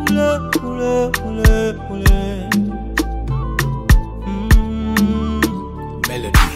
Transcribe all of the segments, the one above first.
Melody.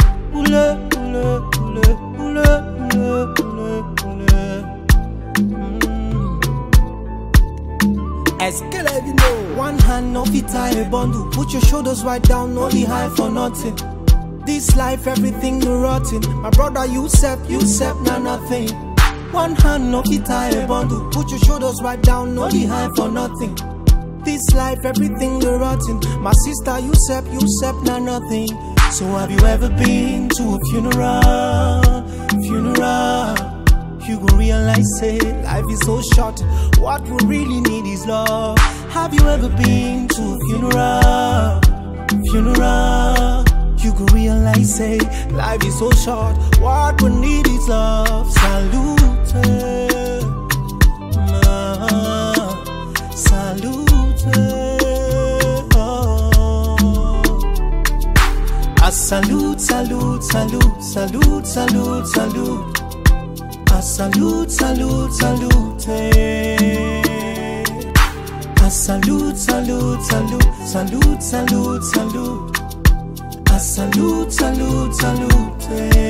One hand no fit tie a bundle. Put your shoulders right down, no be high for nothing. This life, everything no rotten. My brother, you step, nah nothing. One hand no fit tie a bundle. Put your shoulders right down, no be high for nothing. This life, everything no rotten. My sister, you step, nah nothing. So have you ever been to a funeral? You gon' realize it, life is so short. What we really need is love. Have you ever been to a funeral? You gon' realize it, life is so short. What we need is love. Salute, salute. I salute, salute, salute, salute, salute, salute. I salute, salute, salute. I salute, salute, salute, salute, salute, salute. I salute, salute, salute.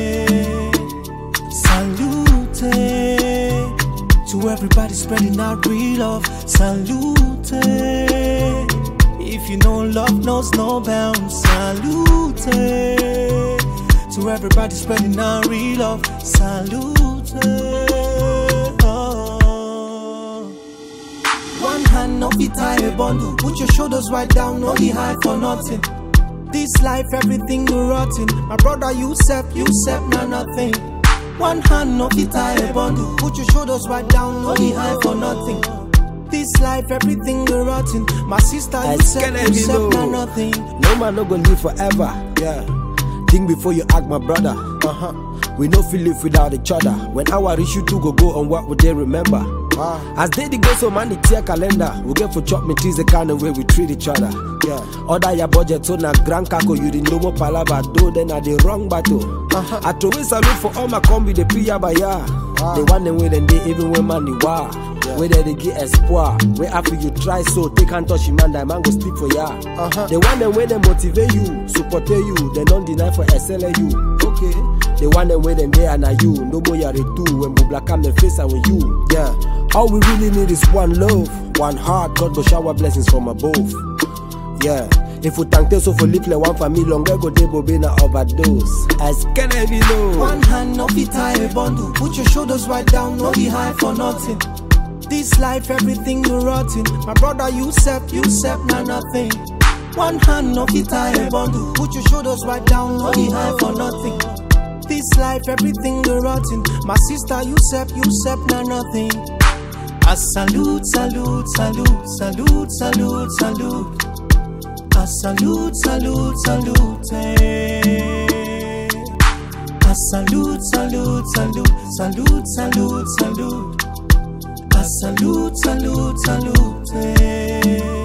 Salute to everybody spreading out real love. Salute. If you know love knows no bounds. Salute to everybody spreading out real love. Salute. One hand no fit tie a bundle. Put your shoulders right down, no be high for nothing. This life, everything no rotten. My brother, you step, nah nothing. One hand no fit tie a bundle. Put your shoulders right down, no be high for nothing. This life, everything no rotten. My sister, you step, nah nothing. No man no gonna live forever. Yeah. Think before you act, my brother. We no feel live without each other. When our issue to go on, what would they remember? As they go so man it's your calendar. We get for chop me trees the kind of way we treat each other. Yeah. Order your budget so na grand kako you didn't know more palava do then are the wrong battle. I always salute for all my combi the priya baya. They want them with and they even when man the war. Where they get espoir. Where after you try so take and touch him and that man go sleep for ya. They want them where they motivate you, support you, they don't deny for SLU. Okay. They want them where them there and are you. No more yare too when we black am the face and with you. Yeah. All we really need is one love, one heart. God will shower blessings from above. Yeah. If we thank so for live like one family longer go they will be na overdose. As can I be low? One hand no fit tie a bundle. Put your shoulders right down, no be high for nothing. This life, everything no rotten. My brother, you step, nah nothing. One hand no fit tie a bundle. Put your shoulders right down, no be high for nothing. This life, everything no rotten. My sister, you step, nah nothing. I salute, salute, salute, salute, salute, salute. I salute, salute, salute. I salute, salute, salute, salute, salute, salute. I salute, salute, salute.